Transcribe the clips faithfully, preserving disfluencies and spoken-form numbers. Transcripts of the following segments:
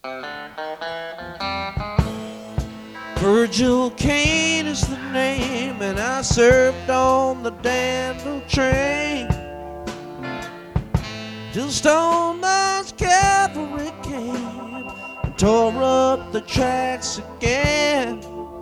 Virgil Kane is the name, and I served on the Danville train till Stoneman's cavalry came and tore up the tracks again.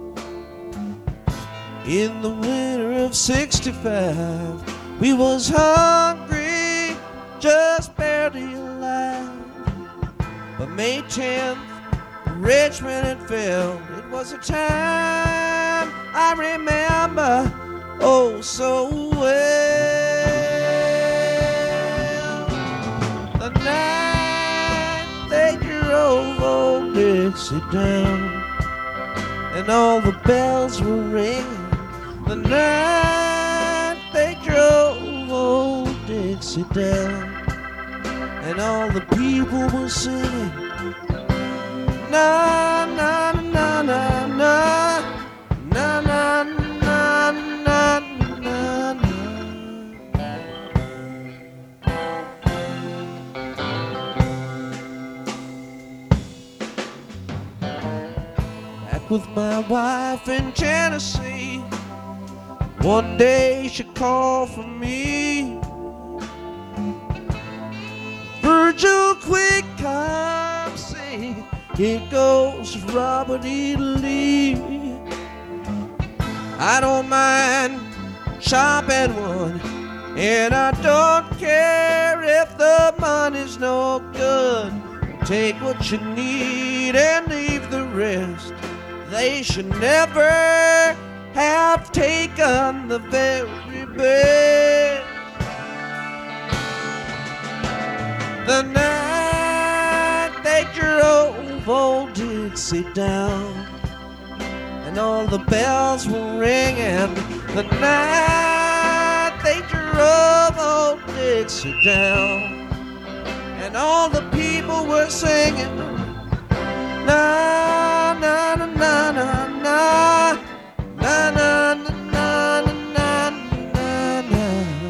In the winter of sixty-five, we was hungry, just barely alive. But May tenth, Richmond had fell. It was a time I remember oh so well. The night they drove old Dixie down, and all the bells were ringing. The night they drove old Dixie down, and all the people were singing. Na na na na na na na na na na. Back with my wife in Tennessee, one day she called for me. Virgil, quick, come see. Here goes Robert E. Lee. I don't mind chopping one, and I don't care if the money's no good. Take what you need and leave the rest. They should never have taken the very best. The night they drove old Dixie down, and all the bells were ringing. The night they drove old Dixie down, and all the people were singing. Na na na na na na na na na na na na.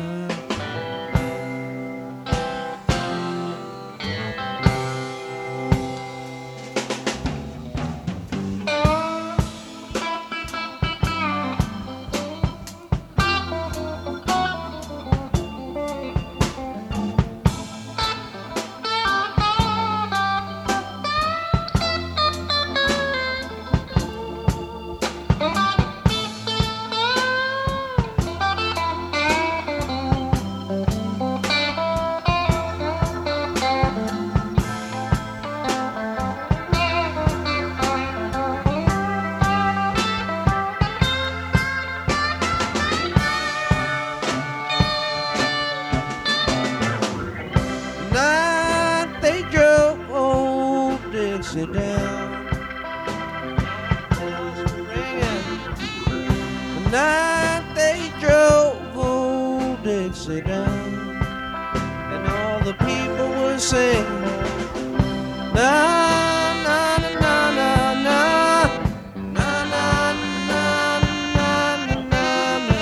Dixie down, bells were ringing. The night they drove old Dixie down, and all the people were singing. Na na na na na na na na na na na.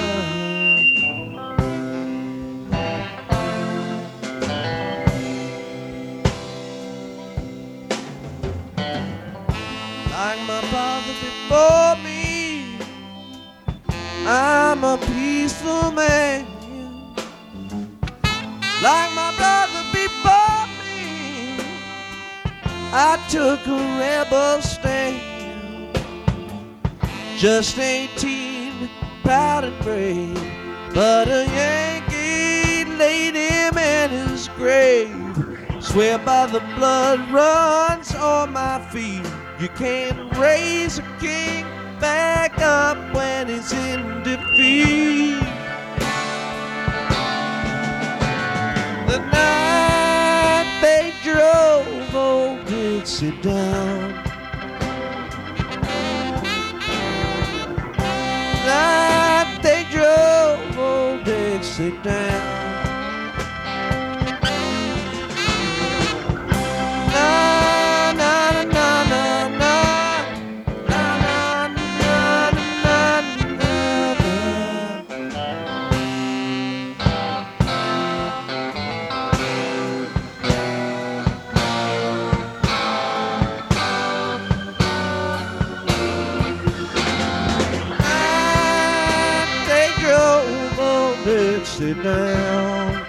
Like my father before me, I'm a peaceful man. Like my brother before me, I took a rebel stand. Just eighteen, proud and brave, but a Yankee laid him in his grave. Swear by the blood runs on my feet, you can't raise a king back up when he's in defeat. The night they drove old Dixie down, the night they drove old Dixie down. Dixie down.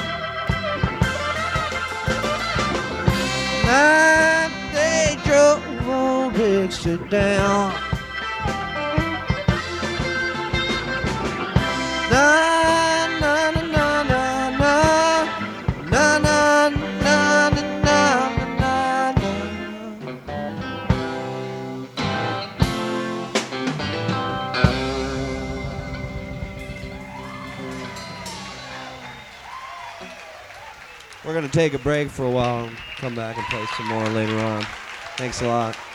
Night they drove old Dixie down. Na na na na na na na na na na na na. We're gonna take a break for a while and come back and play some more later on. Thanks a lot.